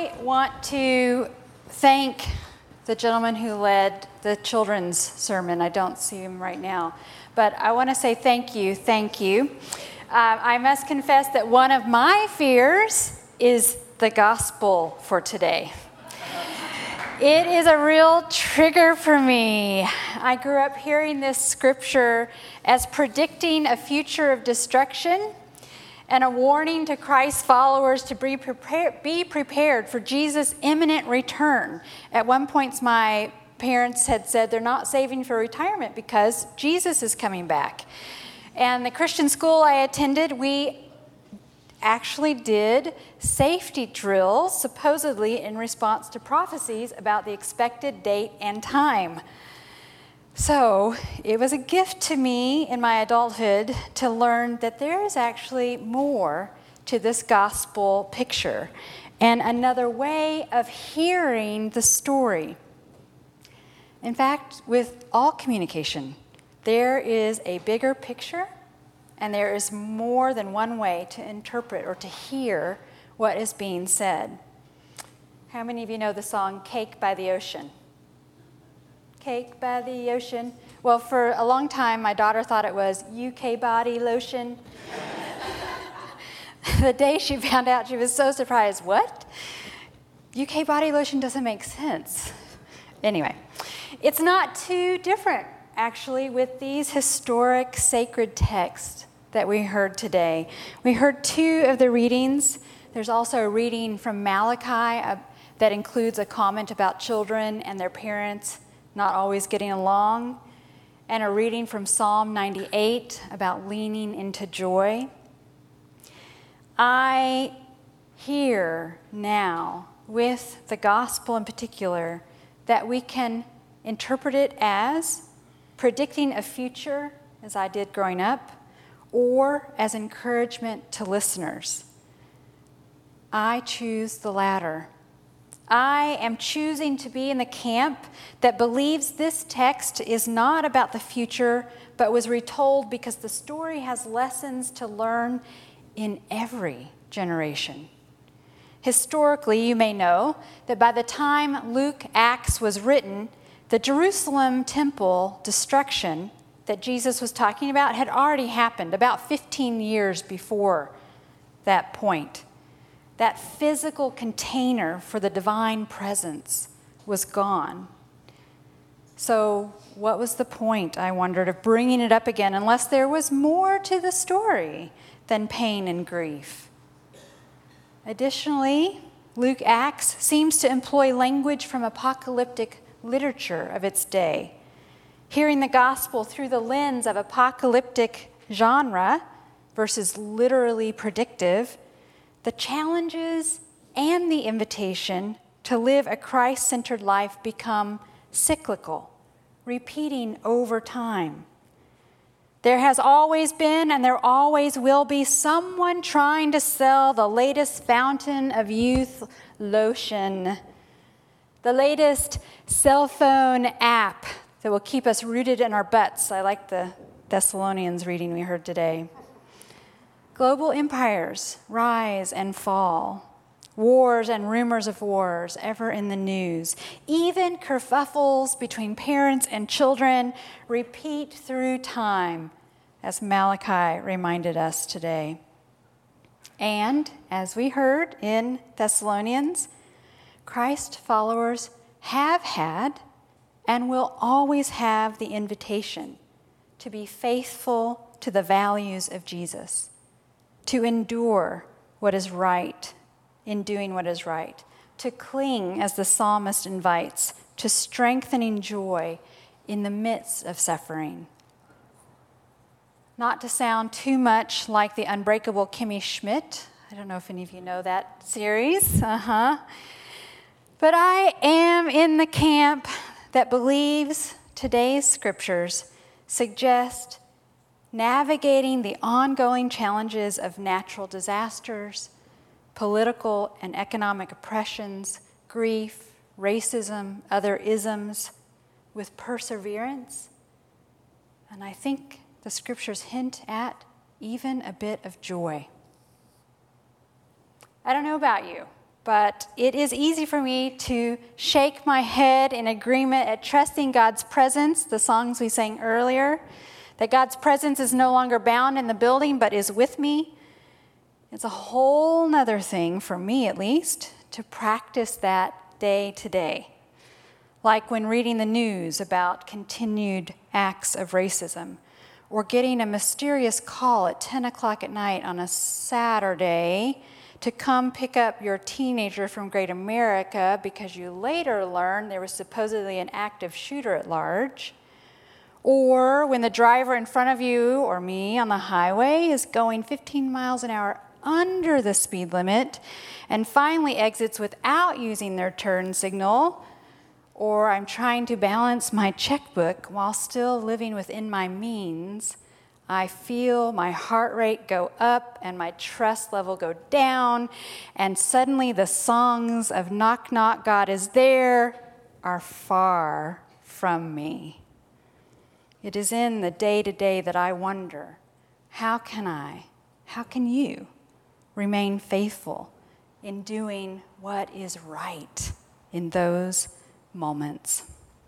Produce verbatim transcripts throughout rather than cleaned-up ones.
I want to thank the gentleman who led the children's sermon. I don't see him right now, but I want to say thank you, thank you. Uh, I must confess that one of my fears is the gospel for today. It is a real trigger for me. I grew up hearing this scripture as predicting a future of destruction and a warning to Christ's followers to be prepared, be prepared for Jesus' imminent return. At one point, my parents had said they're not saving for retirement because Jesus is coming back. And the Christian school I attended, we actually did safety drills, supposedly in response to prophecies about the expected date and time. So it was a gift to me in my adulthood to learn that there is actually more to this gospel picture and another way of hearing the story. In fact, with all communication, there is a bigger picture and there is more than one way to interpret or to hear what is being said. How many of you know the song Cake by the Ocean? Cake by the ocean. Well, for a long time, my daughter thought it was U K body lotion. The day she found out, she was so surprised. What? U K body lotion doesn't make sense. Anyway, it's not too different, actually, with these historic sacred texts that we heard today. We heard two of the readings. There's also a reading from Malachi uh, that includes a comment about children and their parents not always getting along, and a reading from Psalm ninety-eight about leaning into joy. I hear now, with the gospel in particular, that we can interpret it as predicting a future, as I did growing up, or as encouragement to listeners. I choose the latter. I am choosing to be in the camp that believes this text is not about the future, but was retold because the story has lessons to learn in every generation. Historically, you may know that by the time Luke Acts was written, the Jerusalem temple destruction that Jesus was talking about had already happened about fifteen years before that point. That physical container for the divine presence was gone. So what was the point, I wondered, of bringing it up again unless there was more to the story than pain and grief? Additionally, Luke Acts seems to employ language from apocalyptic literature of its day. Hearing the gospel through the lens of apocalyptic genre versus literally predictive, the challenges and the invitation to live a Christ-centered life become cyclical, repeating over time. There has always been and there always will be someone trying to sell the latest fountain of youth lotion, the latest cell phone app that will keep us rooted in our butts. I like the Thessalonians reading we heard today. Global empires rise and fall. Wars and rumors of wars ever in the news. Even kerfuffles between parents and children repeat through time, as Malachi reminded us today. And, as we heard in Thessalonians, Christ followers have had and will always have the invitation to be faithful to the values of Jesus, to endure what is right in doing what is right, to cling, as the psalmist invites, to strengthening joy in the midst of suffering. Not to sound too much like the Unbreakable Kimmy Schmidt. I don't know if any of you know that series. Uh-huh. But I am in the camp that believes today's scriptures suggest navigating the ongoing challenges of natural disasters, political and economic oppressions, grief, racism, other isms, with perseverance. And I think the scriptures hint at even a bit of joy. I don't know about you, but it is easy for me to shake my head in agreement at trusting God's presence, the songs we sang earlier, that God's presence is no longer bound in the building but is with me. It's a whole nother thing, for me at least, to practice that day to day. Like when reading the news about continued acts of racism, or getting a mysterious call at ten o'clock at night on a Saturday to come pick up your teenager from Great America because you later learned there was supposedly an active shooter at large. Or when the driver in front of you or me on the highway is going fifteen miles an hour under the speed limit and finally exits without using their turn signal. Or I'm trying to balance my checkbook while still living within my means. I feel my heart rate go up and my trust level go down, and suddenly the songs of Knock Knock, God is There are far from me. It is in the day-to-day that I wonder, how can I, how can you remain faithful in doing what is right in those moments?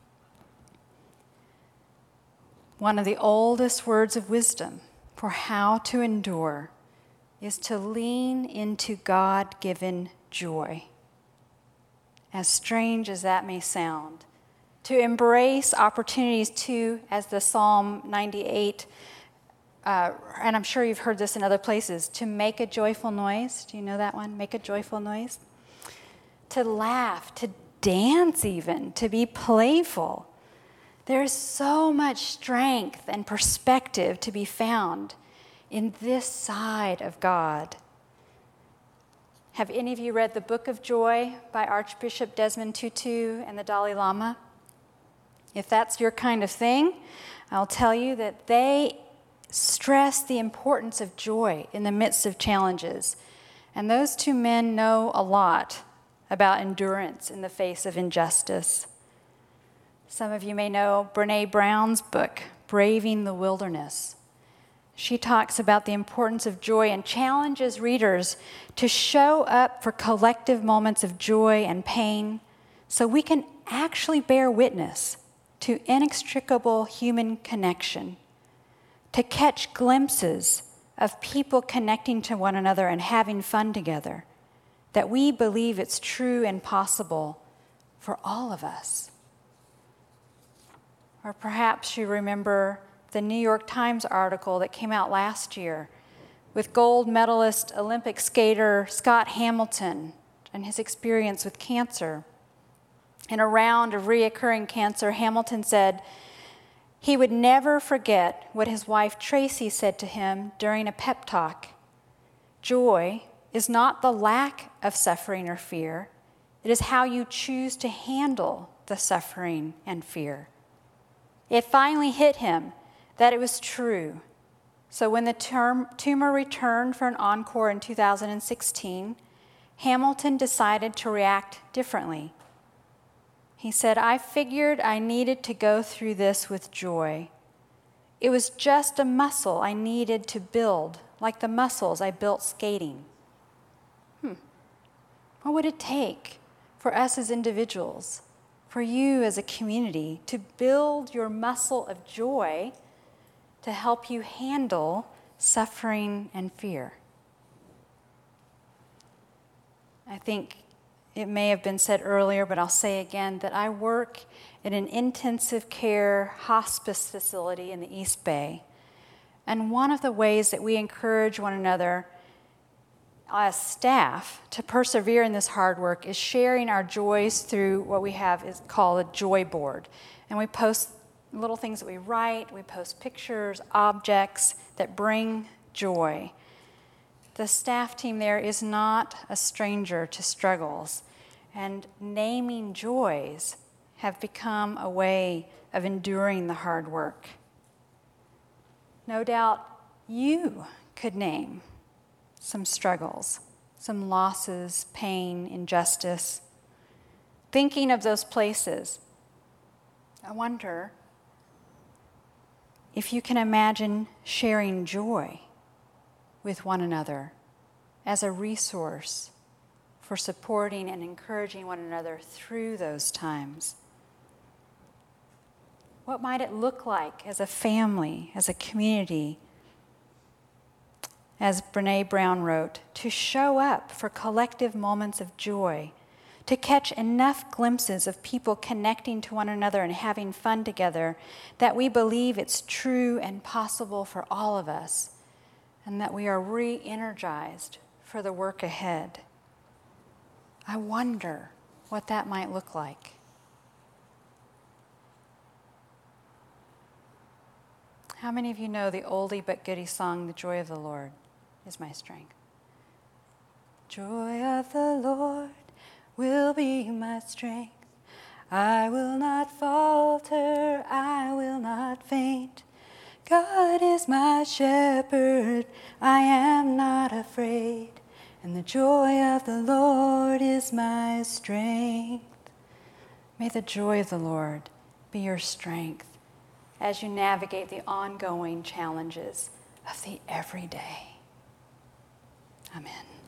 One of the oldest words of wisdom for how to endure is to lean into God-given joy. As strange as that may sound, to embrace opportunities to, as the Psalm ninety-eight, uh, and I'm sure you've heard this in other places, to make a joyful noise. Do you know that one? Make a joyful noise. To laugh, to dance even, to be playful. There's so much strength and perspective to be found in this side of God. Have any of you read The Book of Joy by Archbishop Desmond Tutu and the Dalai Lama? If that's your kind of thing, I'll tell you that they stress the importance of joy in the midst of challenges. And those two men know a lot about endurance in the face of injustice. Some of you may know Brené Brown's book, Braving the Wilderness. She talks about the importance of joy and challenges readers to show up for collective moments of joy and pain so we can actually bear witness to inextricable human connection, to catch glimpses of people connecting to one another and having fun together, that we believe it's true and possible for all of us. Or perhaps you remember the New York Times article that came out last year with gold medalist Olympic skater Scott Hamilton and his experience with cancer. In a round of reoccurring cancer, Hamilton said he would never forget what his wife Tracy said to him during a pep talk. Joy is not the lack of suffering or fear. It is how you choose to handle the suffering and fear. It finally hit him that it was true. So when the term, tumor returned for an encore in two thousand sixteen, Hamilton decided to react differently. He said, I figured I needed to go through this with joy. It was just a muscle I needed to build, like the muscles I built skating. Hmm. What would it take for us as individuals, for you as a community, to build your muscle of joy to help you handle suffering and fear? I think it may have been said earlier, but I'll say again that I work in an intensive care hospice facility in the East Bay. And one of the ways that we encourage one another as staff to persevere in this hard work is sharing our joys through what we have is called a joy board. And we post little things that we write, we post pictures, objects that bring joy. The staff team there is not a stranger to struggles, and naming joys have become a way of enduring the hard work. No doubt you could name some struggles, some losses, pain, injustice. Thinking of those places, I wonder if you can imagine sharing joy with one another as a resource for supporting and encouraging one another through those times. What might it look like as a family, as a community, as Brene Brown wrote, to show up for collective moments of joy, to catch enough glimpses of people connecting to one another and having fun together that we believe it's true and possible for all of us, and that we are re-energized for the work ahead. I wonder what that might look like. How many of you know the oldie but goodie song, "The Joy of the Lord is My Strength"? Joy of the Lord will be my strength. I will not falter, I will not faint. God is my shepherd, I am not afraid. And the joy of the Lord is my strength. May the joy of the Lord be your strength as you navigate the ongoing challenges of the everyday. Amen.